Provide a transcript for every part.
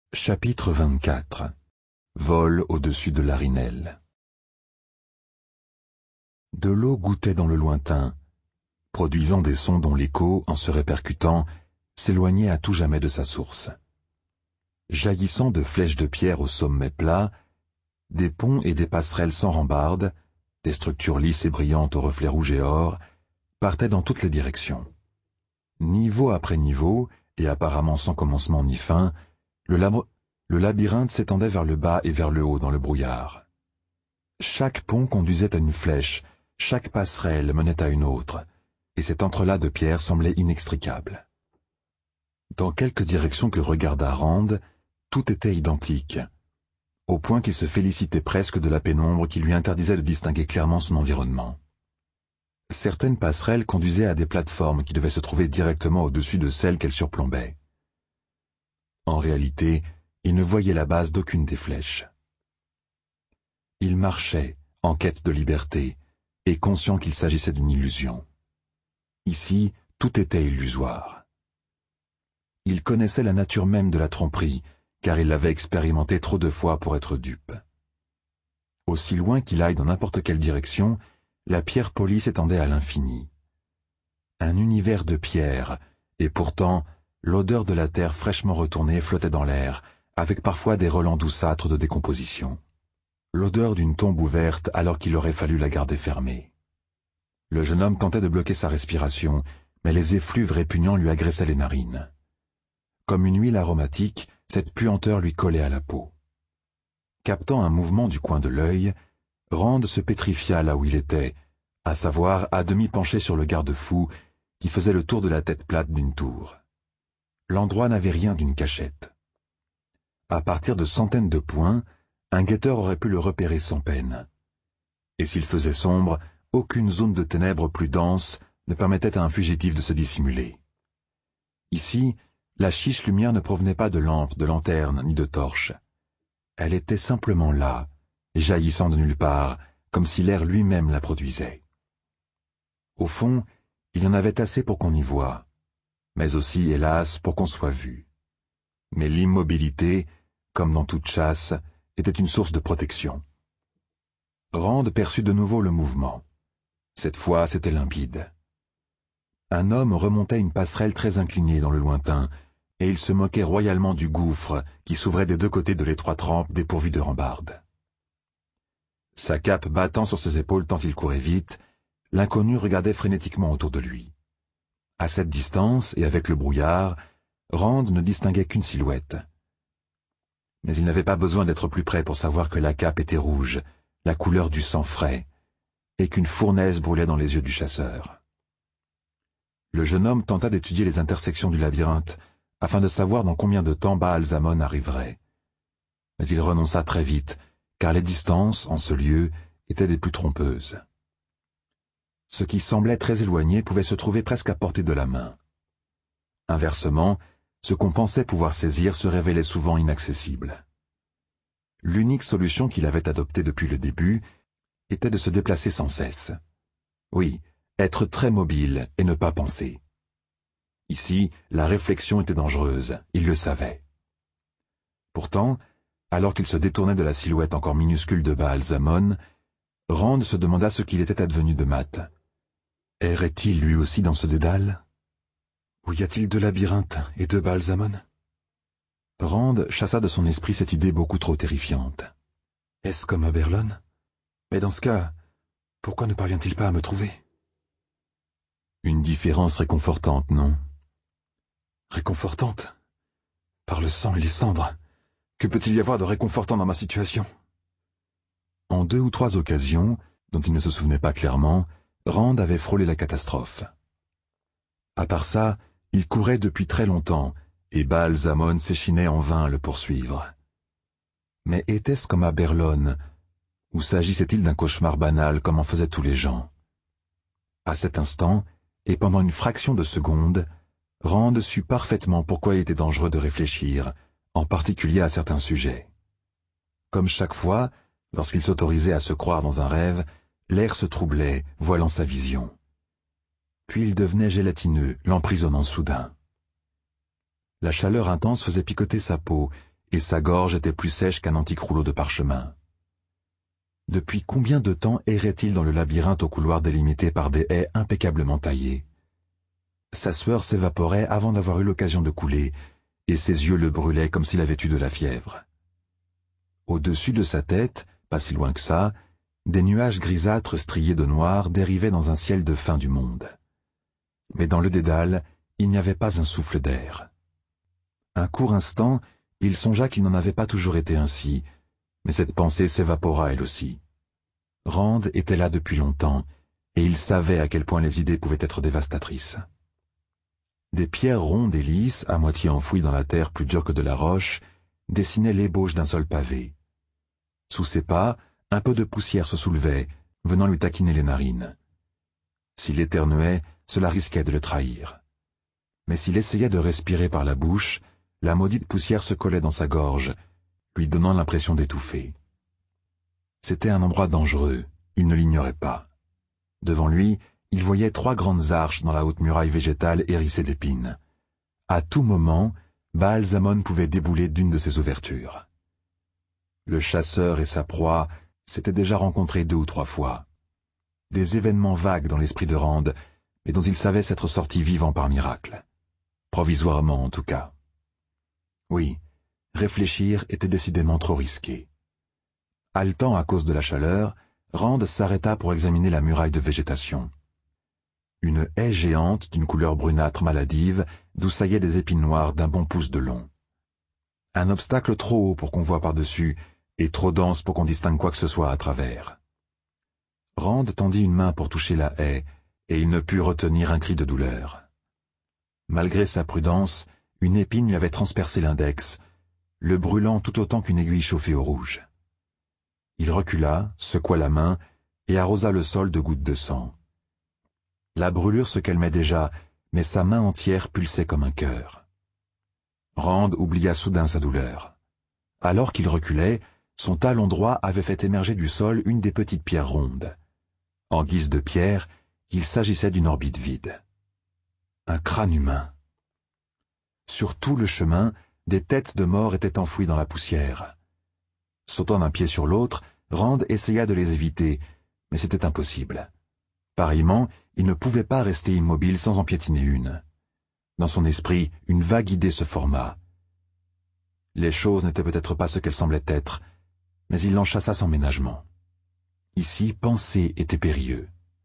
Chapitre 24. Vol au-dessus de l'Arinelle. De l'eau goûtait dans le lointain, produisant des sons dont l'écho, en se répercutant, s'éloignait à tout jamais de sa source. Jaillissant de flèches de pierre au sommet plat, des ponts et des passerelles sans rambarde, des structures lisses et brillantes aux reflets rouges et or, partaient dans toutes les directions. Niveau après niveau, et apparemment sans commencement ni fin, le labyrinthe s'étendait vers le bas et vers le haut dans le brouillard. Chaque pont conduisait à une flèche, chaque passerelle menait à une autre, et cet entrelac de pierres semblait inextricable. Dans quelque direction que regarda Rand, tout était identique, au point qu'il se félicitait presque de la pénombre qui lui interdisait de distinguer clairement son environnement. Certaines passerelles conduisaient à des plateformes qui devaient se trouver directement au-dessus de celles qu'elles surplombaient. En réalité, il ne voyait la base d'aucune des flèches. Il marchait, en quête de liberté, et conscient qu'il s'agissait d'une illusion. Ici, tout était illusoire. Il connaissait la nature même de la tromperie, car il l'avait expérimentée trop de fois pour être dupe. Aussi loin qu'il aille dans n'importe quelle direction, la pierre polie s'étendait à l'infini. Un univers de pierre, et pourtant, l'odeur de la terre fraîchement retournée flottait dans l'air, avec parfois des relents douceâtres de décomposition. L'odeur d'une tombe ouverte alors qu'il aurait fallu la garder fermée. Le jeune homme tentait de bloquer sa respiration, mais les effluves répugnants lui agressaient les narines. Comme une huile aromatique, cette puanteur lui collait à la peau. Captant un mouvement du coin de l'œil, Rand se pétrifia là où il était, à savoir à demi penché sur le garde-fou qui faisait le tour de la tête plate d'une tour. L'endroit n'avait rien d'une cachette. À partir de centaines de points, un guetteur aurait pu le repérer sans peine. Et s'il faisait sombre, aucune zone de ténèbres plus dense ne permettait à un fugitif de se dissimuler. Ici, la chiche lumière ne provenait pas de lampe, de lanterne, ni de torche. Elle était simplement là, jaillissant de nulle part, comme si l'air lui-même la produisait. Au fond, il y en avait assez pour qu'on y voie, mais aussi, hélas, pour qu'on soit vu. Mais l'immobilité, comme dans toute chasse, était une source de protection. Rand perçut de nouveau le mouvement. Cette fois, c'était limpide. Un homme remontait une passerelle très inclinée dans le lointain, et il se moquait royalement du gouffre qui s'ouvrait des deux côtés de l'étroite rampe dépourvue de rambarde. Sa cape battant sur ses épaules tant il courait vite, l'inconnu regardait frénétiquement autour de lui. À cette distance, et avec le brouillard, Rand ne distinguait qu'une silhouette. Mais il n'avait pas besoin d'être plus près pour savoir que la cape était rouge, la couleur du sang frais, et qu'une fournaise brûlait dans les yeux du chasseur. Le jeune homme tenta d'étudier les intersections du labyrinthe, afin de savoir dans combien de temps Baal-Zamon arriverait. Mais il renonça très vite, car les distances, en ce lieu, étaient des plus trompeuses. Ce qui semblait très éloigné pouvait se trouver presque à portée de la main. Inversement, ce qu'on pensait pouvoir saisir se révélait souvent inaccessible. L'unique solution qu'il avait adoptée depuis le début était de se déplacer sans cesse. Oui, être très mobile et ne pas penser. Ici, la réflexion était dangereuse, il le savait. Pourtant, alors qu'il se détournait de la silhouette encore minuscule de Baal-Zamon, Rand se demanda ce qu'il était advenu de Matt. Errait-il lui aussi dans ce dédale? Où y a-t-il de labyrinthe et de Baal-Zamon? Rand chassa de son esprit cette idée beaucoup trop terrifiante. Est-ce comme à Berlon? Mais dans ce cas, pourquoi ne parvient-il pas à me trouver? Une différence réconfortante, non? Réconfortante? Par le sang et les cendres, que peut-il y avoir de réconfortant dans ma situation? En 2 ou 3 occasions, dont il ne se souvenait pas clairement, Rand avait frôlé la catastrophe. À part ça, il courait depuis très longtemps, et Baal-Zamon s'échinait en vain à le poursuivre. Mais était-ce comme à Berlon, ou s'agissait-il d'un cauchemar banal comme en faisaient tous les gens? À cet instant, et pendant une fraction de seconde, Rand sut parfaitement pourquoi il était dangereux de réfléchir, en particulier à certains sujets. Comme chaque fois, lorsqu'il s'autorisait à se croire dans un rêve, l'air se troublait, voilant sa vision. Puis il devenait gélatineux, l'emprisonnant soudain. La chaleur intense faisait picoter sa peau, et sa gorge était plus sèche qu'un antique rouleau de parchemin. Depuis combien de temps errait-il dans le labyrinthe aux couloirs délimités par des haies impeccablement taillées? Sa sueur s'évaporait avant d'avoir eu l'occasion de couler, et ses yeux le brûlaient comme s'il avait eu de la fièvre. Au-dessus de sa tête, pas si loin que ça, des nuages grisâtres striés de noir dérivaient dans un ciel de fin du monde. Mais dans le dédale, il n'y avait pas un souffle d'air. Un court instant, il songea qu'il n'en avait pas toujours été ainsi, mais cette pensée s'évapora elle aussi. Rand était là depuis longtemps, et il savait à quel point les idées pouvaient être dévastatrices. Des pierres rondes et lisses, à moitié enfouies dans la terre plus dure que de la roche, dessinaient l'ébauche d'un sol pavé. Sous ses pas, un peu de poussière se soulevait, venant lui taquiner les narines. S'il éternuait, cela risquait de le trahir. Mais s'il essayait de respirer par la bouche, la maudite poussière se collait dans sa gorge, lui donnant l'impression d'étouffer. C'était un endroit dangereux, il ne l'ignorait pas. Devant lui, il voyait 3 grandes arches dans la haute muraille végétale hérissée d'épines. À tout moment, Baal-Zamon pouvait débouler d'une de ces ouvertures. Le chasseur et sa proie s'étaient déjà rencontrés 2 ou 3 fois. Des événements vagues dans l'esprit de Rand, mais dont il savait s'être sorti vivant par miracle. Provisoirement, en tout cas. Oui, réfléchir était décidément trop risqué. Haletant à cause de la chaleur, Rand s'arrêta pour examiner la muraille de végétation. Une haie géante d'une couleur brunâtre maladive, d'où saillaient des épines noires d'un bon pouce de long. Un obstacle trop haut pour qu'on voie par-dessus, et trop dense pour qu'on distingue quoi que ce soit à travers. Rand tendit une main pour toucher la haie, et il ne put retenir un cri de douleur. Malgré sa prudence, une épine lui avait transpercé l'index, le brûlant tout autant qu'une aiguille chauffée au rouge. Il recula, secoua la main, et arrosa le sol de gouttes de sang. La brûlure se calmait déjà, mais sa main entière pulsait comme un cœur. Rand oublia soudain sa douleur. Alors qu'il reculait, son talon droit avait fait émerger du sol une des petites pierres rondes. En guise de pierre, il s'agissait d'une orbite vide. Un crâne humain. Sur tout le chemin, des têtes de mort étaient enfouies dans la poussière. Sautant d'un pied sur l'autre, Rand essaya de les éviter, mais c'était impossible. Pareillement, il ne pouvait pas rester immobile sans en piétiner une. Dans son esprit, une vague idée se forma. Les choses n'étaient peut-être pas ce qu'elles semblaient être, mais il l'en chassa sans ménagement. Ici, penser était périlleux.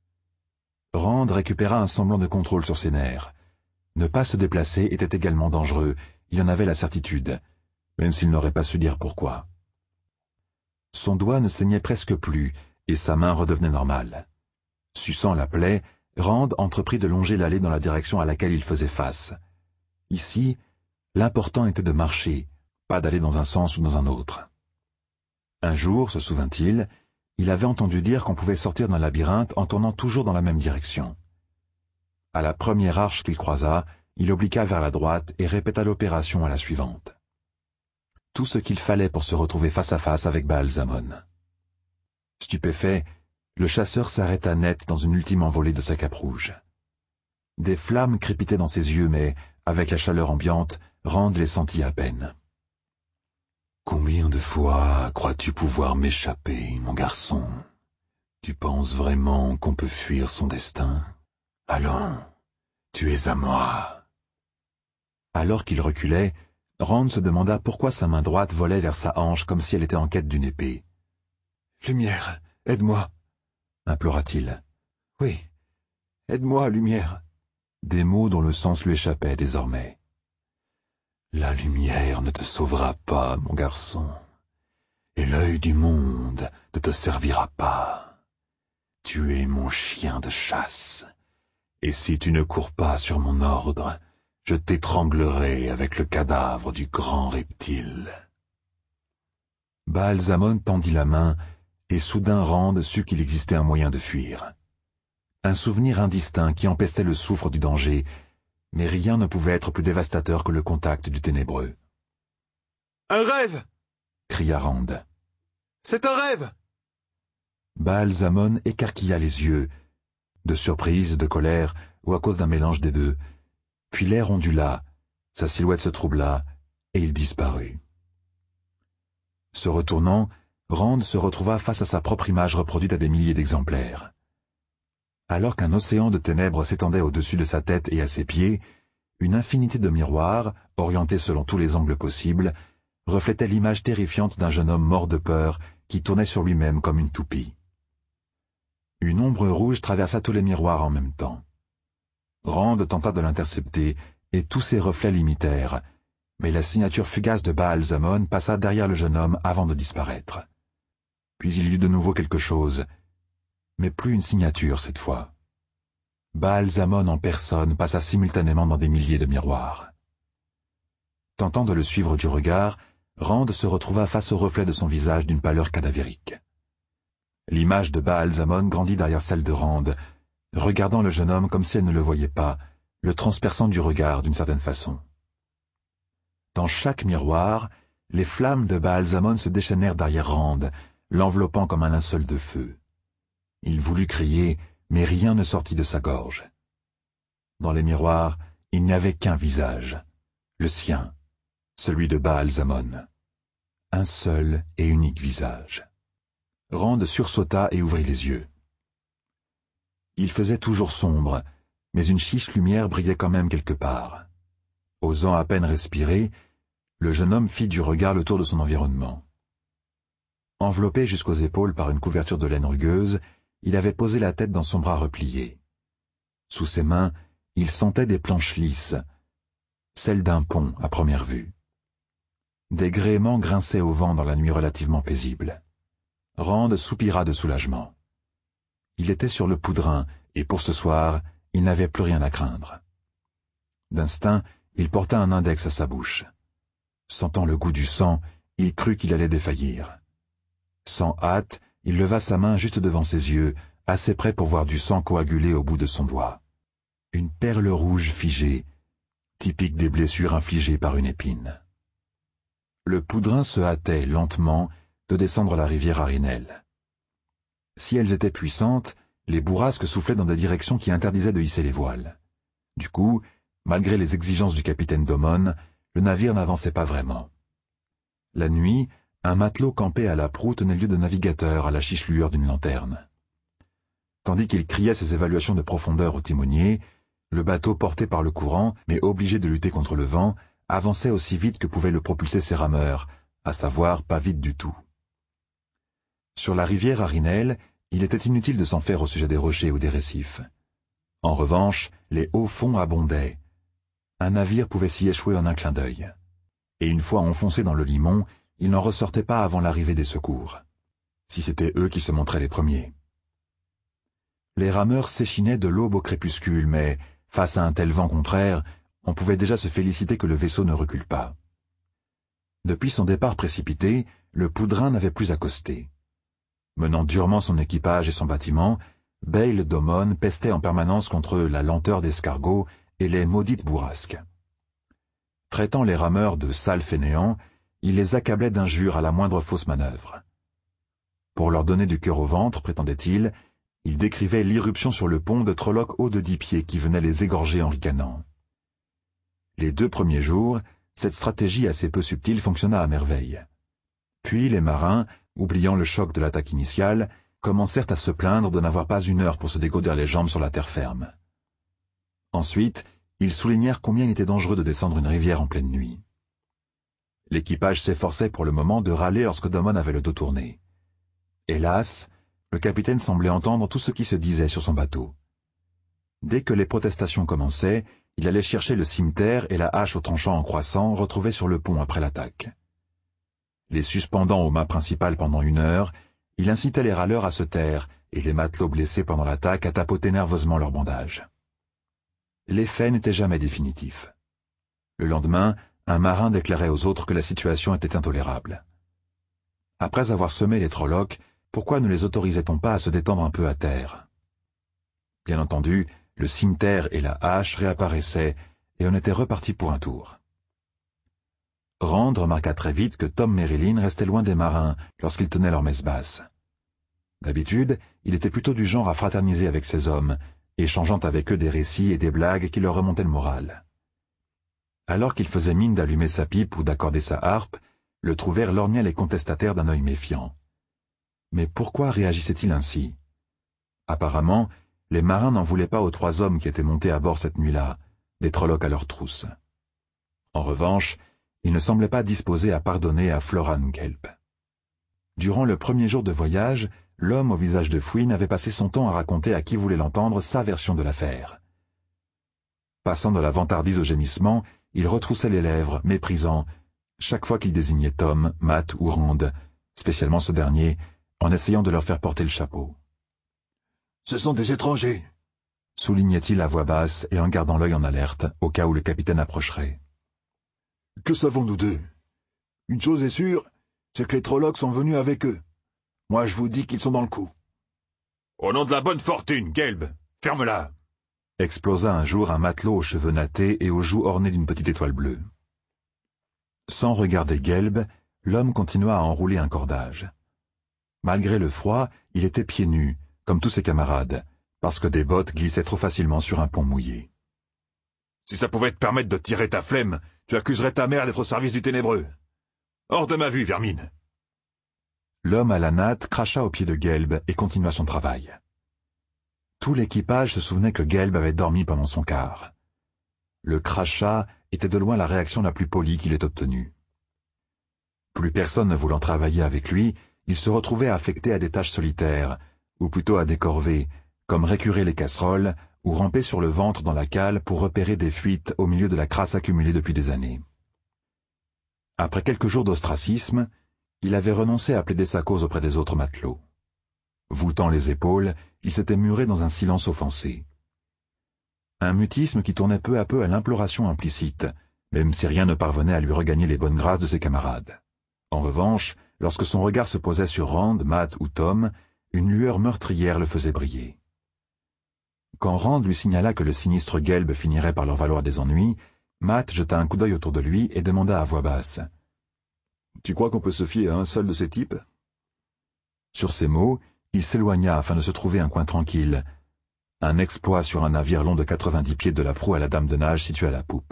Rand récupéra un semblant de contrôle sur ses nerfs. Ne pas se déplacer était également dangereux, il en avait la certitude, même s'il n'aurait pas su dire pourquoi. Son doigt ne saignait presque plus, et sa main redevenait normale. Suçant la plaie, Rand entreprit de longer l'allée dans la direction à laquelle il faisait face. Ici, l'important était de marcher, pas d'aller dans un sens ou dans un autre. Un jour, se souvint-il, il avait entendu dire qu'on pouvait sortir d'un labyrinthe en tournant toujours dans la même direction. À la première arche qu'il croisa, il obliqua vers la droite et répéta l'opération à la suivante. Tout ce qu'il fallait pour se retrouver face à face avec Baal-Zamon. Stupéfait, le chasseur s'arrêta net dans une ultime envolée de sa cape rouge. Des flammes crépitaient dans ses yeux, mais, avec la chaleur ambiante, Rand les sentit à peine. « Combien de fois crois-tu pouvoir m'échapper, mon garçon? Tu penses vraiment qu'on peut fuir son destin? Allons, tu es à moi. » Alors qu'il reculait, Rand se demanda pourquoi sa main droite volait vers sa hanche comme si elle était en quête d'une épée. « Lumière, aide-moi » implora-t-il. « Oui, aide-moi, lumière » des mots dont le sens lui échappait désormais. « La lumière ne te sauvera pas, mon garçon, et l'œil du monde ne te servira pas. Tu es mon chien de chasse, et si tu ne cours pas sur mon ordre, je t'étranglerai avec le cadavre du grand reptile. » Baal-Zamon tendit la main, et soudain Rand sut qu'il existait un moyen de fuir. Un souvenir indistinct qui empestait le souffle du danger, mais rien ne pouvait être plus dévastateur que le contact du ténébreux. « Un rêve !» cria Rand. « C'est un rêve !» Baal-Zamon écarquilla les yeux, de surprise, de colère, ou à cause d'un mélange des deux. Puis l'air ondula, sa silhouette se troubla, et il disparut. Se retournant, Rand se retrouva face à sa propre image reproduite à des milliers d'exemplaires. Alors qu'un océan de ténèbres s'étendait au-dessus de sa tête et à ses pieds, une infinité de miroirs, orientés selon tous les angles possibles, reflétaient l'image terrifiante d'un jeune homme mort de peur qui tournait sur lui-même comme une toupie. Une ombre rouge traversa tous les miroirs en même temps. Rand tenta de l'intercepter, et tous ses reflets l'imitèrent, mais la signature fugace de Baal-Zamon passa derrière le jeune homme avant de disparaître. Puis il y eut de nouveau quelque chose, mais plus une signature cette fois. Baal-Zamon en personne passa simultanément dans des milliers de miroirs. Tentant de le suivre du regard, Rand se retrouva face au reflet de son visage d'une pâleur cadavérique. L'image de Baal-Zamon grandit derrière celle de Rand, regardant le jeune homme comme si elle ne le voyait pas, le transperçant du regard d'une certaine façon. Dans chaque miroir, les flammes de Baal-Zamon se déchaînèrent derrière Rand, l'enveloppant comme un linceul de feu. Il voulut crier, mais rien ne sortit de sa gorge. Dans les miroirs, il n'y avait qu'un visage, le sien, celui de Baal-Zamon. Un seul et unique visage. Rand sursauta et ouvrit les yeux. Il faisait toujours sombre, mais une chiche lumière brillait quand même quelque part. Osant à peine respirer, le jeune homme fit du regard le tour de son environnement. Enveloppé jusqu'aux épaules par une couverture de laine rugueuse, il avait posé la tête dans son bras replié. Sous ses mains, il sentait des planches lisses, celles d'un pont à première vue. Des gréements grinçaient au vent dans la nuit relativement paisible. Rand soupira de soulagement. Il était sur le poudrin, et pour ce soir, il n'avait plus rien à craindre. D'instinct, il porta un index à sa bouche. Sentant le goût du sang, il crut qu'il allait défaillir. Sans hâte, il leva sa main juste devant ses yeux, assez près pour voir du sang coaguler au bout de son doigt. Une perle rouge figée, typique des blessures infligées par une épine. Le poudrin se hâtait, lentement, de descendre la rivière Arinelle. Si elles étaient puissantes, les bourrasques soufflaient dans des directions qui interdisaient de hisser les voiles. Du coup, malgré les exigences du capitaine Domon, le navire n'avançait pas vraiment. La nuit, un matelot campé à la proue tenait lieu de navigateur à la chiche lueur d'une lanterne. Tandis qu'il criait ses évaluations de profondeur au timonier, le bateau porté par le courant, mais obligé de lutter contre le vent, avançait aussi vite que pouvaient le propulser ses rameurs, à savoir pas vite du tout. Sur la rivière Arinelle, il était inutile de s'en faire au sujet des rochers ou des récifs. En revanche, les hauts fonds abondaient. Un navire pouvait s'y échouer en un clin d'œil. Et une fois enfoncé dans le limon, il n'en ressortait pas avant l'arrivée des secours. Si c'étaient eux qui se montraient les premiers. Les rameurs s'échinaient de l'aube au crépuscule, mais, face à un tel vent contraire, on pouvait déjà se féliciter que le vaisseau ne recule pas. Depuis son départ précipité, le poudrin n'avait plus accosté. Menant durement son équipage et son bâtiment, Bail Domon pestait en permanence contre la lenteur d'escargots et les maudites bourrasques. Traitant les rameurs de sales fainéants, il les accablait d'injures à la moindre fausse manœuvre. Pour leur donner du cœur au ventre, prétendait-il, il décrivait l'irruption sur le pont de trollocs hauts de 10 pieds qui venaient les égorger en ricanant. Les 2 premiers jours, cette stratégie assez peu subtile fonctionna à merveille. Puis les marins, oubliant le choc de l'attaque initiale, commencèrent à se plaindre de n'avoir pas une heure pour se dégourdir les jambes sur la terre ferme. Ensuite, ils soulignèrent combien il était dangereux de descendre une rivière en pleine nuit. L'équipage s'efforçait pour le moment de râler lorsque Domon avait le dos tourné. Hélas, le capitaine semblait entendre tout ce qui se disait sur son bateau. Dès que les protestations commençaient, il allait chercher le cimeterre et la hache au tranchant en croissant retrouvée sur le pont après l'attaque. Les suspendant au mât principal pendant 1 heure, il incitait les râleurs à se taire et les matelots blessés pendant l'attaque à tapoter nerveusement leurs bandages. L'effet n'était jamais définitif. Le lendemain, un marin déclarait aux autres que la situation était intolérable. Après avoir semé les trollocs, pourquoi ne les autorisait-on pas à se détendre un peu à terre? Bien entendu, le cimeterre et la hache réapparaissaient, et on était reparti pour un tour. Rand remarqua très vite que Tom Merrilin restait loin des marins lorsqu'ils tenaient leur messe basse. D'habitude, il était plutôt du genre à fraterniser avec ses hommes, échangeant avec eux des récits et des blagues qui leur remontaient le moral. Alors qu'il faisait mine d'allumer sa pipe ou d'accorder sa harpe, Le trouvère lorgnait les contestataires d'un œil méfiant. Mais pourquoi réagissait-il ainsi? Apparemment, les marins n'en voulaient pas aux 3 hommes qui étaient montés à bord cette nuit-là, des Trollocs à leur trousse. En revanche, ils ne semblaient pas disposés à pardonner à Floran Gelb. Durant le premier jour de voyage, l'homme au visage de fouine avait passé son temps à raconter à qui voulait l'entendre sa version de l'affaire. Passant de la vantardise au gémissement, il retroussait les lèvres, méprisant, chaque fois qu'il désignait Tom, Matt ou Rand, spécialement ce dernier, en essayant de leur faire porter le chapeau. « Ce sont des étrangers !» soulignait-il à voix basse et en gardant l'œil en alerte, au cas où le capitaine approcherait. « Que savons-nous d'eux? Une chose est sûre, c'est que les Trollocs sont venus avec eux. Moi, je vous dis qu'ils sont dans le coup. »« Au nom de la bonne fortune, Gelb, ferme-la !» explosa un jour un matelot aux cheveux nattés et aux joues ornées d'une petite étoile bleue. Sans regarder Gelb, l'homme continua à enrouler un cordage. Malgré le froid, il était pieds nus, comme tous ses camarades, parce que des bottes glissaient trop facilement sur un pont mouillé. « Si ça pouvait te permettre de tirer ta flemme, tu accuserais ta mère d'être au service du ténébreux. Hors de ma vue, vermine !» L'homme à la natte cracha aux pieds de Gelb et continua son travail. Tout l'équipage se souvenait que Gelb avait dormi pendant son quart. Le crachat était de loin la réaction la plus polie qu'il ait obtenue. Plus personne ne voulant travailler avec lui, il se retrouvait affecté à des tâches solitaires, ou plutôt à des corvées, comme récurer les casseroles ou ramper sur le ventre dans la cale pour repérer des fuites au milieu de la crasse accumulée depuis des années. Après quelques jours d'ostracisme, il avait renoncé à plaider sa cause auprès des autres matelots. Voûtant les épaules, il s'était muré dans un silence offensé. Un mutisme qui tournait peu à peu à l'imploration implicite, même si rien ne parvenait à lui regagner les bonnes grâces de ses camarades. En revanche, lorsque son regard se posait sur Rand, Matt ou Tom, une lueur meurtrière le faisait briller. Quand Rand lui signala que le sinistre Gelb finirait par leur valoir des ennuis, Matt jeta un coup d'œil autour de lui et demanda à voix basse. « Tu crois qu'on peut se fier à un seul de ces types ?» Sur ces mots, il s'éloigna afin de se trouver un coin tranquille. Un exploit sur un navire long de 90 pieds de la proue à la dame de nage située à la poupe.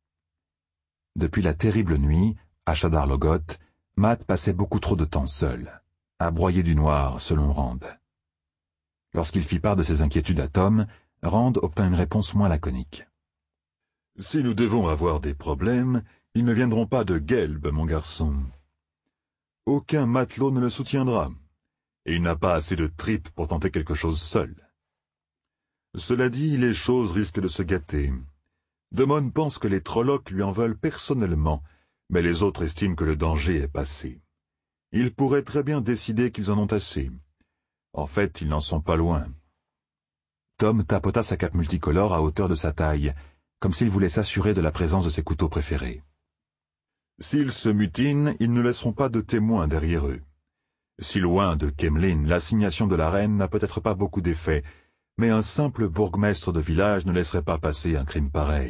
Depuis la terrible nuit, à Shadar Logoth, Matt passait beaucoup trop de temps seul, à broyer du noir, selon Rand. Lorsqu'il fit part de ses inquiétudes à Tom, Rand obtint une réponse moins laconique. « Si nous devons avoir des problèmes, ils ne viendront pas de Gelb, mon garçon. Aucun matelot ne le soutiendra, et il n'a pas assez de tripes pour tenter quelque chose seul. Cela dit, les choses risquent de se gâter. Demon pense que les Trollocs lui en veulent personnellement, mais les autres estiment que le danger est passé. Ils pourraient très bien décider qu'ils en ont assez. En fait, ils n'en sont pas loin. » Tom tapota sa cape multicolore à hauteur de sa taille, comme s'il voulait s'assurer de la présence de ses couteaux préférés. « S'ils se mutinent, ils ne laisseront pas de témoins derrière eux. Si loin de Kemlin, l'assignation de la reine n'a peut-être pas beaucoup d'effet, mais un simple bourgmestre de village ne laisserait pas passer un crime pareil. »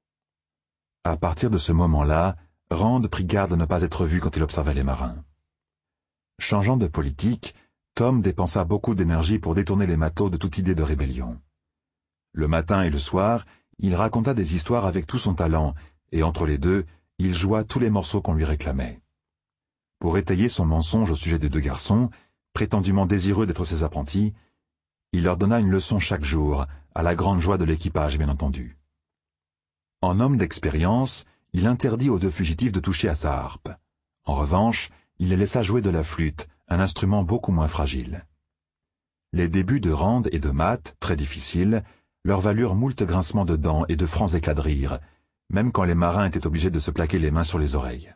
À partir de ce moment-là, Rand prit garde de ne pas être vu quand il observait les marins. Changeant de politique, Tom dépensa beaucoup d'énergie pour détourner les matelots de toute idée de rébellion. Le matin et le soir, il raconta des histoires avec tout son talent, et entre les deux, il joua tous les morceaux qu'on lui réclamait. Pour étayer son mensonge au sujet des 2 garçons, prétendument désireux d'être ses apprentis, il leur donna une leçon chaque jour, à la grande joie de l'équipage, bien entendu. En homme d'expérience, il interdit aux 2 fugitifs de toucher à sa harpe. En revanche, il les laissa jouer de la flûte, un instrument beaucoup moins fragile. Les débuts de Rand et de Matt, très difficiles, leur valurent moult grincements de dents et de francs éclats de rire, même quand les marins étaient obligés de se plaquer les mains sur les oreilles.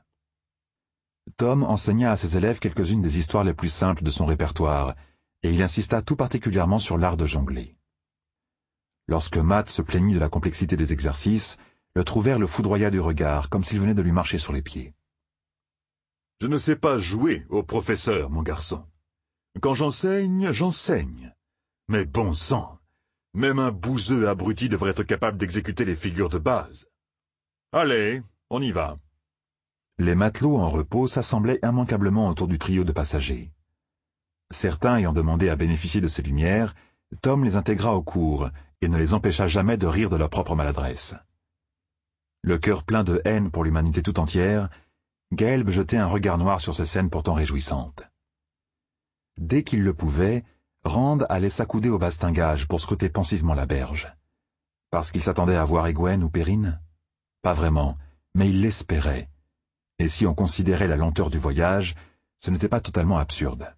Tom enseigna à ses élèves quelques-unes des histoires les plus simples de son répertoire, et il insista tout particulièrement sur l'art de jongler. Lorsque Matt se plaignit de la complexité des exercices, le trouvère le foudroya du regard, comme s'il venait de lui marcher sur les pieds. « Je ne sais pas jouer au professeur, mon garçon. Quand j'enseigne, j'enseigne. Mais bon sang, même un bouseux abruti devrait être capable d'exécuter les figures de base. Allez, on y va. » Les matelots en repos s'assemblaient immanquablement autour du trio de passagers. Certains ayant demandé à bénéficier de ces lumières, Tom les intégra au cours et ne les empêcha jamais de rire de leur propre maladresse. Le cœur plein de haine pour l'humanité tout entière, Gelb jetait un regard noir sur ces scènes pourtant réjouissantes. Dès qu'il le pouvait, Rand allait s'accouder au bastingage pour scruter pensivement la berge. Parce qu'il s'attendait à voir Egwene ou Perrine? Pas vraiment, mais il l'espérait. Et si on considérait la lenteur du voyage, ce n'était pas totalement absurde.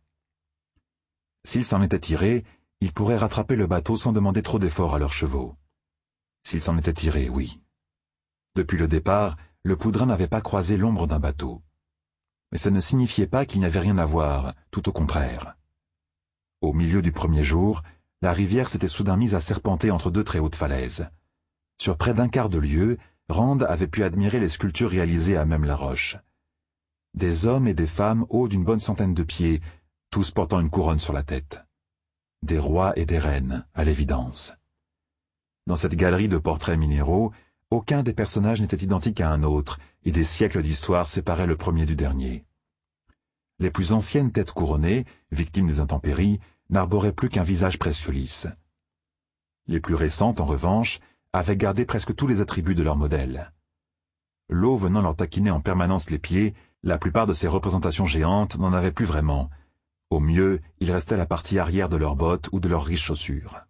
S'ils s'en étaient tirés, ils pourraient rattraper le bateau sans demander trop d'efforts à leurs chevaux. S'ils s'en étaient tirés, oui. Depuis le départ, le Poudrin n'avait pas croisé l'ombre d'un bateau. Mais ça ne signifiait pas qu'il n'y avait rien à voir, tout au contraire. Au milieu du premier jour, la rivière s'était soudain mise à serpenter entre deux très hautes falaises. Sur près d'un quart de lieue, Rand avait pu admirer les sculptures réalisées à même la roche. Des hommes et des femmes hauts d'une bonne centaine de pieds, tous portant une couronne sur la tête. Des rois et des reines, à l'évidence. Dans cette galerie de portraits minéraux, aucun des personnages n'était identique à un autre, et des siècles d'histoire séparaient le premier du dernier. Les plus anciennes têtes couronnées, victimes des intempéries, n'arboraient plus qu'un visage presque lisse. Les plus récentes, en revanche, avaient gardé presque tous les attributs de leur modèle. L'eau venant leur taquiner en permanence les pieds, la plupart de ces représentations géantes n'en avaient plus vraiment. Au mieux, il restait la partie arrière de leurs bottes ou de leurs riches chaussures.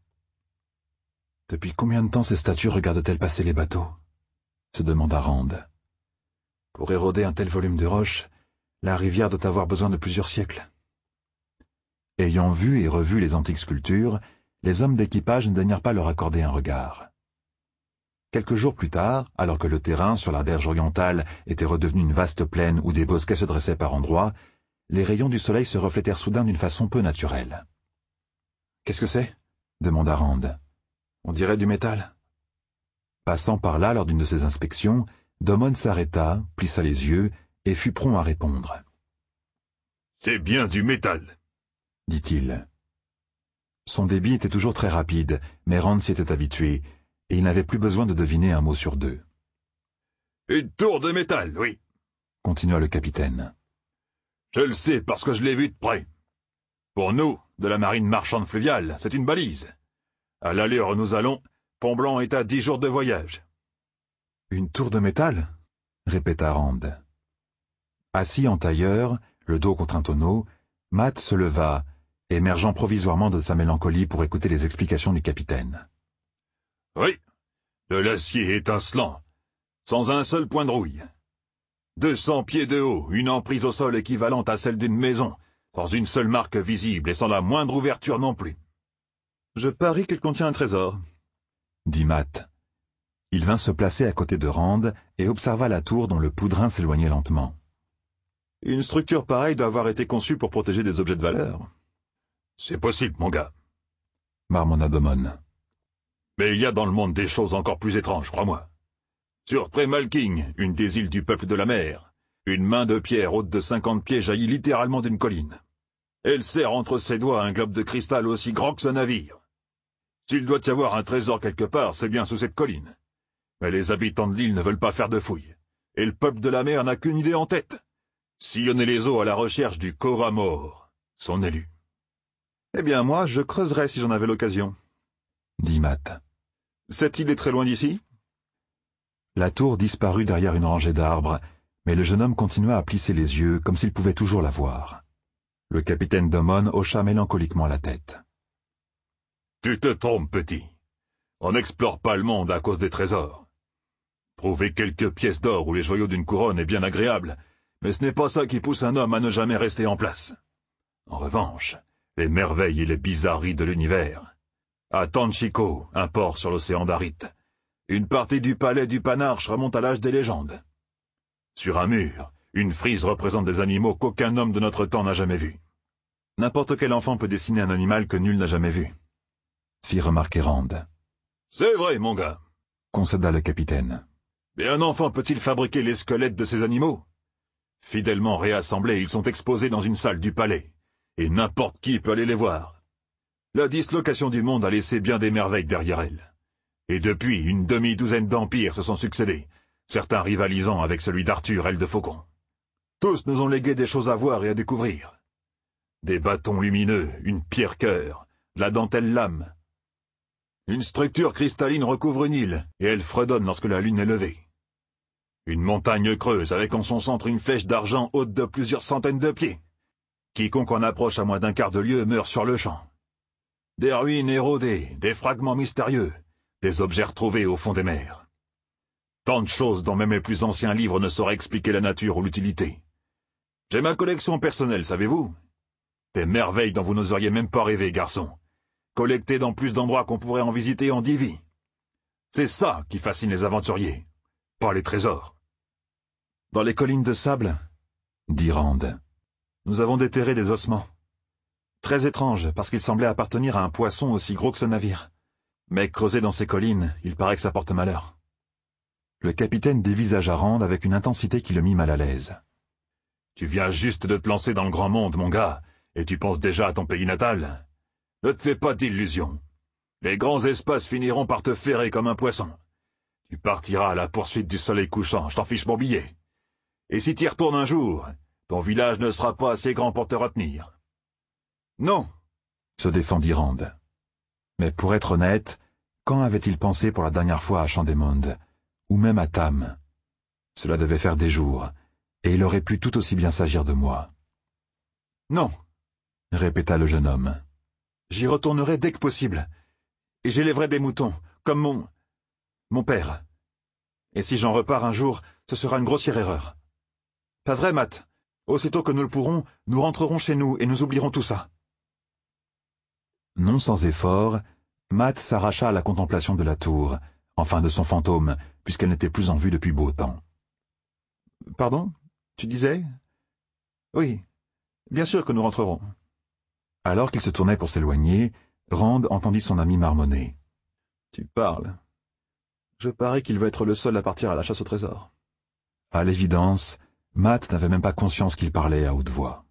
Depuis combien de temps ces statues regardent-elles passer les bateaux? Se demanda Rand. Pour éroder un tel volume de roches, la rivière doit avoir besoin de plusieurs siècles. Ayant vu et revu les antiques sculptures, les hommes d'équipage ne daignèrent pas leur accorder un regard. Quelques jours plus tard, alors que le terrain sur la berge orientale était redevenu une vaste plaine où des bosquets se dressaient par endroits, les rayons du soleil se reflétèrent soudain d'une façon peu naturelle. « Qu'est-ce que c'est » demanda Rand. « On dirait du métal. » Passant par là lors d'une de ses inspections, Domon s'arrêta, plissa les yeux et fut prompt à répondre. « C'est bien du métal, » dit-il. Son débit était toujours très rapide, mais Rand s'y était habitué, et il n'avait plus besoin de deviner un mot sur deux. « Une tour de métal, oui, » continua le capitaine. « Je le sais parce que je l'ai vu de près. Pour nous, de la marine marchande fluviale, c'est une balise. À l'allure où nous allons, Pont-Blanc est à 10 jours de voyage. »« Une tour de métal ?» répéta Rand. Assis en tailleur, le dos contre un tonneau, Matt se leva, émergeant provisoirement de sa mélancolie pour écouter les explications du capitaine. « Oui, de l'acier étincelant, sans un seul point de rouille. 200 pieds de haut, une emprise au sol équivalente à celle d'une maison, sans une seule marque visible et sans la moindre ouverture non plus. »« Je parie qu'elle contient un trésor, » dit Matt. Il vint se placer à côté de Rand et observa la tour dont le Poudrin s'éloignait lentement. « Une structure pareille doit avoir été conçue pour protéger des objets de valeur. »« C'est possible, mon gars, » marmonna Domon. « Mais il y a dans le monde des choses encore plus étranges, crois-moi. Sur Tremalking, une des îles du peuple de la mer, une main de pierre haute de 50 pieds jaillit littéralement d'une colline. Elle serre entre ses doigts un globe de cristal aussi grand que ce navire. S'il doit y avoir un trésor quelque part, c'est bien sous cette colline. Mais les habitants de l'île ne veulent pas faire de fouilles, et le peuple de la mer n'a qu'une idée en tête. Sillonner les eaux à la recherche du Koramor, son élu. »« Eh bien, moi, je creuserais si j'en avais l'occasion, » dit Matt. « Cette île est très loin d'ici ?» La tour disparut derrière une rangée d'arbres, mais le jeune homme continua à plisser les yeux comme s'il pouvait toujours la voir. Le capitaine Domon hocha mélancoliquement la tête. « Tu te trompes, petit. On n'explore pas le monde à cause des trésors. Trouver quelques pièces d'or ou les joyaux d'une couronne est bien agréable, mais ce n'est pas ça qui pousse un homme à ne jamais rester en place. En revanche, les merveilles et les bizarreries de l'univers. À Tanchico, un port sur l'océan d'Arit, une partie du palais du Panarche remonte à l'âge des légendes. Sur un mur, une frise représente des animaux qu'aucun homme de notre temps n'a jamais vus. N'importe quel enfant peut dessiner un animal que nul n'a jamais vu, » fit remarquer Rand. « C'est vrai, mon gars, » concéda le capitaine. « Mais un enfant peut-il fabriquer les squelettes de ces animaux? Fidèlement réassemblés, ils sont exposés dans une salle du palais, et n'importe qui peut aller les voir. La dislocation du monde a laissé bien des merveilles derrière elle. Et depuis, une demi-douzaine d'empires se sont succédés, certains rivalisant avec celui d'Arthur, aile de faucon. Tous nous ont légué des choses à voir et à découvrir. Des bâtons lumineux, une pierre-cœur, de la dentelle lame. Une structure cristalline recouvre une île, et elle fredonne lorsque la lune est levée. Une montagne creuse avec en son centre une flèche d'argent haute de plusieurs centaines de pieds. Quiconque en approche à moins d'un quart de lieue meurt sur le champ. Des ruines érodées, des fragments mystérieux, des objets retrouvés au fond des mers. Tant de choses dont même les plus anciens livres ne sauraient expliquer la nature ou l'utilité. J'ai ma collection personnelle, savez-vous? Des merveilles dont vous n'oseriez même pas rêver, garçon. Collectées dans plus d'endroits qu'on pourrait en visiter en 10 vies. C'est ça qui fascine les aventuriers, pas les trésors. Dans les collines de sable, dit Rand, nous avons déterré des ossements. Très étrange, parce qu'ils semblaient appartenir à un poisson aussi gros que ce navire. Mais creuser dans ces collines, il paraît que ça porte malheur. Le capitaine dévisagea Rand avec une intensité qui le mit mal à l'aise. Tu viens juste de te lancer dans le grand monde, mon gars, et tu penses déjà à ton pays natal. Ne te fais pas d'illusions. Les grands espaces finiront par te ferrer comme un poisson. Tu partiras à la poursuite du soleil couchant, je t'en fiche mon billet. Et si tu y retournes un jour, ton village ne sera pas assez grand pour te retenir. Non, se défendit Rand. Mais pour être honnête, quand avait-il pensé pour la dernière fois à Chandémonde, ou même à Tam? Cela devait faire des jours, et il aurait pu tout aussi bien s'agir de moi. Non, répéta le jeune homme. J'y retournerai dès que possible, et j'élèverai des moutons, comme mon père. Et si j'en repars un jour, ce sera une grossière erreur. Pas vrai, Matt? Aussitôt que nous le pourrons, nous rentrerons chez nous et nous oublierons tout ça. Non sans effort, Matt s'arracha à la contemplation de la tour, enfin de son fantôme, puisqu'elle n'était plus en vue depuis beau temps. Pardon? Tu disais? Oui, bien sûr que nous rentrerons. Alors qu'il se tournait pour s'éloigner, Rand entendit son ami marmonner. Tu parles. Je parie qu'il va être le seul à partir à la chasse au trésor. À l'évidence, Matt n'avait même pas conscience qu'il parlait à haute voix.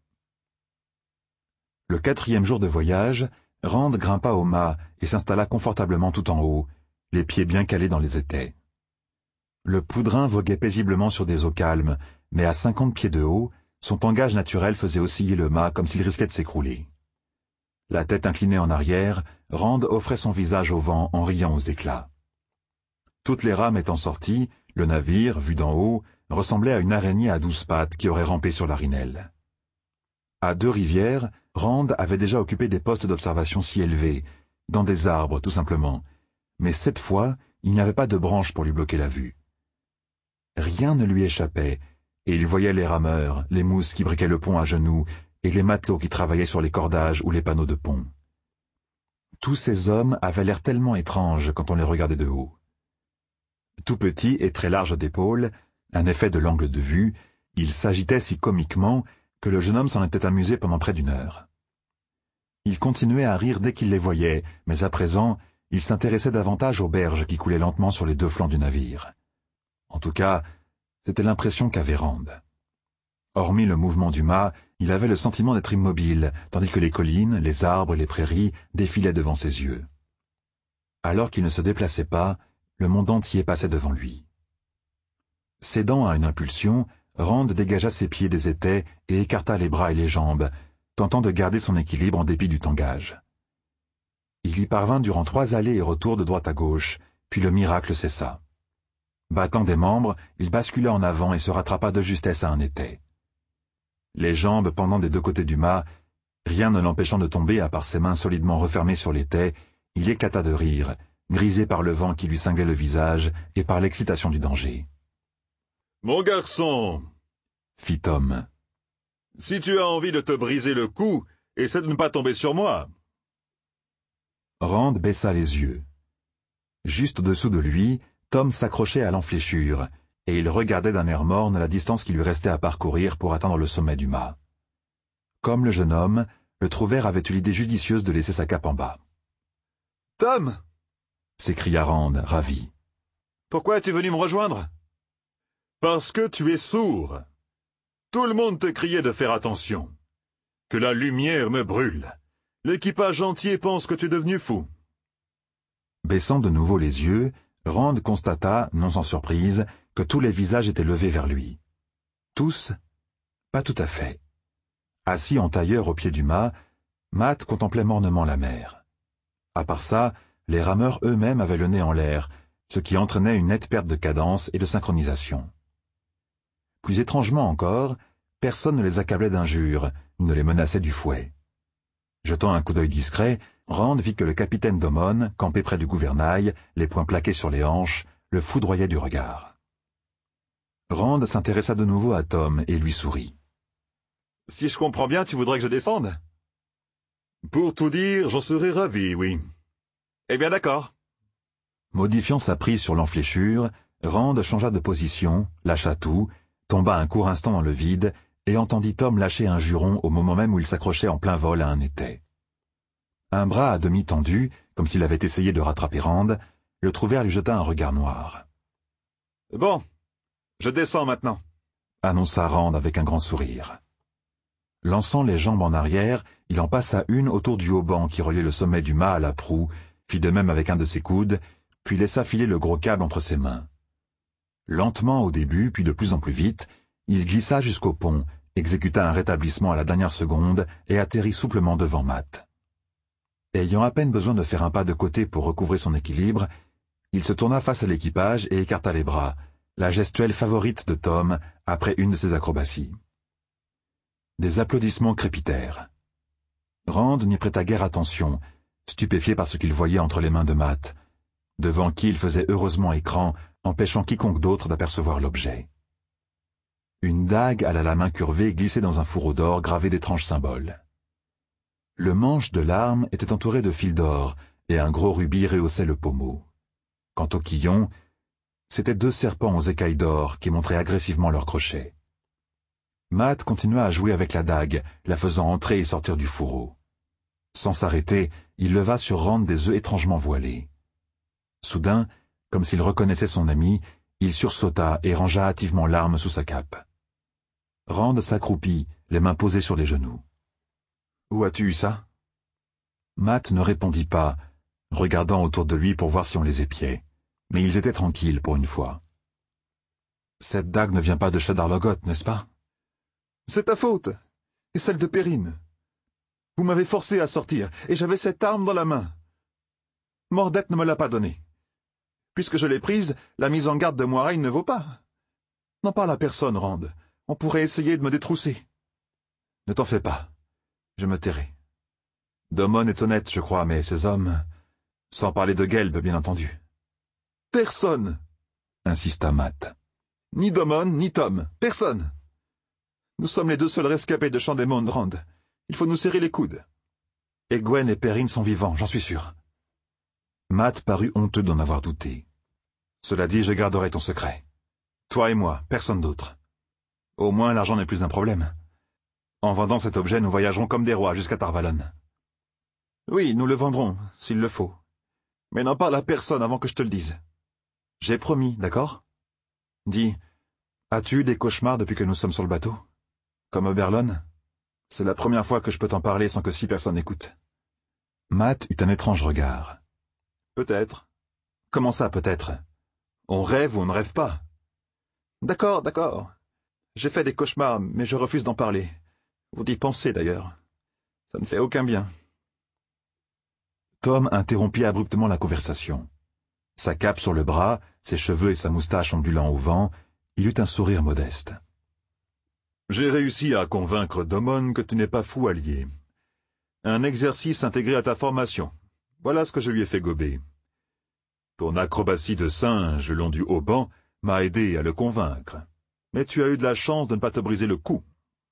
Le 4e jour de voyage, Rand grimpa au mât et s'installa confortablement tout en haut, les pieds bien calés dans les étais. Le poudrin voguait paisiblement sur des eaux calmes, mais à 50 pieds de haut, son tangage naturel faisait osciller le mât comme s'il risquait de s'écrouler. La tête inclinée en arrière, Rand offrait son visage au vent en riant aux éclats. Toutes les rames étant sorties, le navire, vu d'en haut, ressemblait à une araignée à 12 pattes qui aurait rampé sur la Rinelle. À 2 rivières, Rand avait déjà occupé des postes d'observation si élevés, dans des arbres tout simplement, mais cette fois, il n'y avait pas de branches pour lui bloquer la vue. Rien ne lui échappait, et il voyait les rameurs, les mousses qui briquaient le pont à genoux, et les matelots qui travaillaient sur les cordages ou les panneaux de pont. Tous ces hommes avaient l'air tellement étranges quand on les regardait de haut. Tout petits et très larges d'épaules, un effet de l'angle de vue, ils s'agitaient si comiquement que le jeune homme s'en était amusé pendant près d'1 heure. Il continuait à rire dès qu'il les voyait, mais à présent, il s'intéressait davantage aux berges qui coulaient lentement sur les 2 flancs du navire. En tout cas, c'était l'impression qu'avait Rand. Hormis le mouvement du mât, il avait le sentiment d'être immobile, tandis que les collines, les arbres et les prairies défilaient devant ses yeux. Alors qu'il ne se déplaçait pas, le monde entier passait devant lui. Cédant à une impulsion, Rand dégagea ses pieds des étais et écarta les bras et les jambes, tentant de garder son équilibre en dépit du tangage. Il y parvint durant 3 allées et retours de droite à gauche, puis le miracle cessa. Battant des membres, il bascula en avant et se rattrapa de justesse à un étai. Les jambes pendant des 2 côtés du mât, rien ne l'empêchant de tomber à part ses mains solidement refermées sur l'étai, il éclata de rire, grisé par le vent qui lui cinglait le visage et par l'excitation du danger. « Mon garçon !» fit Tom. « Si tu as envie de te briser le cou, essaie de ne pas tomber sur moi. » Rand baissa les yeux. Juste au-dessous de lui, Tom s'accrochait à l'enfléchure, et il regardait d'un air morne la distance qui lui restait à parcourir pour atteindre le sommet du mât. Comme le jeune homme, le trouvère avait eu l'idée judicieuse de laisser sa cape en bas. « Tom !» s'écria Rand, ravi. « Pourquoi es-tu venu me rejoindre ?»« Parce que tu es sourd. Tout le monde te criait de faire attention. Que la lumière me brûle. L'équipage entier pense que tu es devenu fou. » Baissant de nouveau les yeux, Rand constata, non sans surprise, que tous les visages étaient levés vers lui. Tous? Pas tout à fait. Assis en tailleur au pied du mât, Matt contemplait mornement la mer. À part ça, les rameurs eux-mêmes avaient le nez en l'air, ce qui entraînait une nette perte de cadence et de synchronisation. Plus étrangement encore, personne ne les accablait d'injures, ne les menaçait du fouet. Jetant un coup d'œil discret, Rand vit que le capitaine d'Omon, campé près du gouvernail, les poings plaqués sur les hanches, le foudroyait du regard. Rand s'intéressa de nouveau à Tom et lui sourit. « Si je comprends bien, tu voudrais que je descende ?»« Pour tout dire, j'en serais ravi, oui. »« Eh bien d'accord. » Modifiant sa prise sur l'enfléchure, Rand changea de position, lâcha tout, tomba un court instant dans le vide et entendit Tom lâcher un juron au moment même où il s'accrochait en plein vol à un étai. Un bras à demi tendu, comme s'il avait essayé de rattraper Rand, le trouvère lui jeta un regard noir. « Bon, je descends maintenant, » annonça Rand avec un grand sourire. Lançant les jambes en arrière, il en passa une autour du haut-banc qui reliait le sommet du mât à la proue, fit de même avec un de ses coudes, puis laissa filer le gros câble entre ses mains. Lentement au début, puis de plus en plus vite, il glissa jusqu'au pont, exécuta un rétablissement à la dernière seconde et atterrit souplement devant Matt. Ayant à peine besoin de faire un pas de côté pour recouvrer son équilibre, il se tourna face à l'équipage et écarta les bras, la gestuelle favorite de Tom après une de ses acrobaties. Des applaudissements crépitèrent. Rand n'y prêta guère attention, stupéfié par ce qu'il voyait entre les mains de Matt, devant qui il faisait heureusement écran, empêchant quiconque d'autre d'apercevoir l'objet. Une dague à la lame incurvée glissait dans un fourreau d'or gravé d'étranges symboles. Le manche de l'arme était entouré de fils d'or, et un gros rubis rehaussait le pommeau. Quant au quillon, c'étaient 2 serpents aux écailles d'or qui montraient agressivement leurs crochets. Matt continua à jouer avec la dague, la faisant entrer et sortir du fourreau. Sans s'arrêter, il leva sur Rand des œufs étrangement voilés. Soudain, comme s'il reconnaissait son ami, il sursauta et rangea hâtivement l'arme sous sa cape. Rand s'accroupit, les mains posées sur les genoux. « Où as-tu eu ça ?» Matt ne répondit pas, regardant autour de lui pour voir si on les épiait, mais ils étaient tranquilles pour une fois. « Cette dague ne vient pas de Shadar Logoth, n'est-ce pas ?»« C'est ta faute, et celle de Perrine. Vous m'avez forcé à sortir, et j'avais cette arme dans la main. Mordette ne me l'a pas donnée. Puisque je l'ai prise, la mise en garde de Moiraine ne vaut pas. N'en parle à personne, Rand. On pourrait essayer de me détrousser. »« Ne t'en fais pas. Je me tairai. Domon est honnête, je crois, mais ces hommes... Sans parler de Gelb, bien entendu. »« Personne !» insista Matt. « Ni Domon, ni Tom. Personne. Nous sommes les 2 seuls rescapés de Chandemond, Rand. Il faut nous serrer les coudes. » « Et Gwen et Perrine sont vivants, j'en suis sûr. » Matt parut honteux d'en avoir douté. « Cela dit, je garderai ton secret. Toi et moi, personne d'autre. Au moins, l'argent n'est plus un problème. En vendant cet objet, nous voyagerons comme des rois jusqu'à Tarvalon. »« Oui, nous le vendrons, s'il le faut. Mais n'en parle à personne avant que je te le dise. »« J'ai promis, d'accord ? Dis, as-tu eu des cauchemars depuis que nous sommes sur le bateau ? Comme Oberlon ? C'est la première fois que je peux t'en parler sans que 6 personnes écoutent. » Matt eut un étrange regard. « Peut-être. »« Comment ça, peut-être ? On rêve ou on ne rêve pas ? » ?»« D'accord, d'accord. J'ai fait des cauchemars, mais je refuse d'en parler. Ou d'y penser, d'ailleurs. Ça ne fait aucun bien. » Tom interrompit abruptement la conversation. Sa cape sur le bras, ses cheveux et sa moustache ondulant au vent, il eut un sourire modeste. « J'ai réussi à convaincre Domon que tu n'es pas fou allié. Un exercice intégré à ta formation. Voilà ce que je lui ai fait gober. Ton acrobatie de singe le long du haut banc m'a aidé à le convaincre. Mais tu as eu de la chance de ne pas te briser le cou. »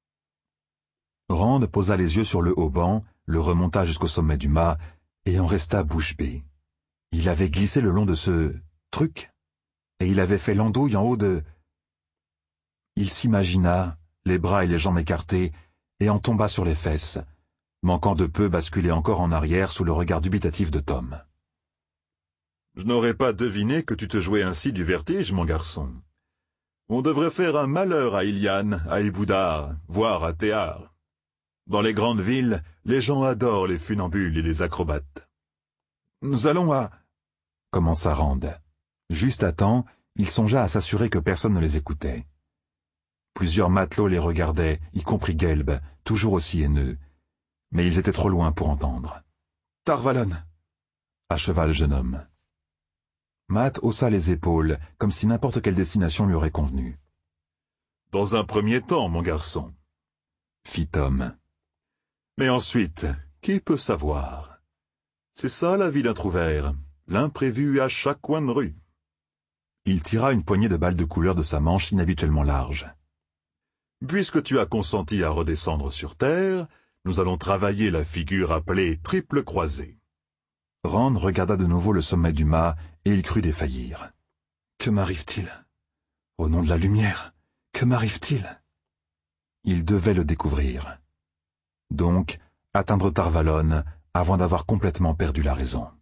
Rand posa les yeux sur le haut banc, le remonta jusqu'au sommet du mât, et en resta bouche bée. Il avait glissé le long de ce truc, et il avait fait l'andouille en haut de... Il s'imagina, les bras et les jambes écartés, et en tomba sur les fesses, manquant de peu basculer encore en arrière sous le regard dubitatif de Tom. « Je n'aurais pas deviné que tu te jouais ainsi du vertige, mon garçon. On devrait faire un malheur à Ilian, à Iboudar, voire à Théar. Dans les grandes villes, les gens adorent les funambules et les acrobates. »« Nous allons à... » commença Rand. Juste à temps, il songea à s'assurer que personne ne les écoutait. Plusieurs matelots les regardaient, y compris Gelb, toujours aussi haineux. Mais ils étaient trop loin pour entendre. « Tarvalon !» acheva le jeune homme. Matt haussa les épaules, comme si n'importe quelle destination lui aurait convenu. « Dans un premier temps, mon garçon, fit Tom. Mais ensuite, qui peut savoir? C'est ça la vie d'un trouvère, l'imprévu à chaque coin de rue. Il tira une poignée de balles de couleur de sa manche inhabituellement large. Puisque tu as consenti à redescendre sur terre, nous allons travailler la figure appelée triple croisée. Rand regarda de nouveau le sommet du mât et il crut défaillir. Que m'arrive-t-il? Au nom de la lumière, que m'arrive-t-il? Il devait le découvrir. Donc, atteindre Tarvalon avant d'avoir complètement perdu la raison.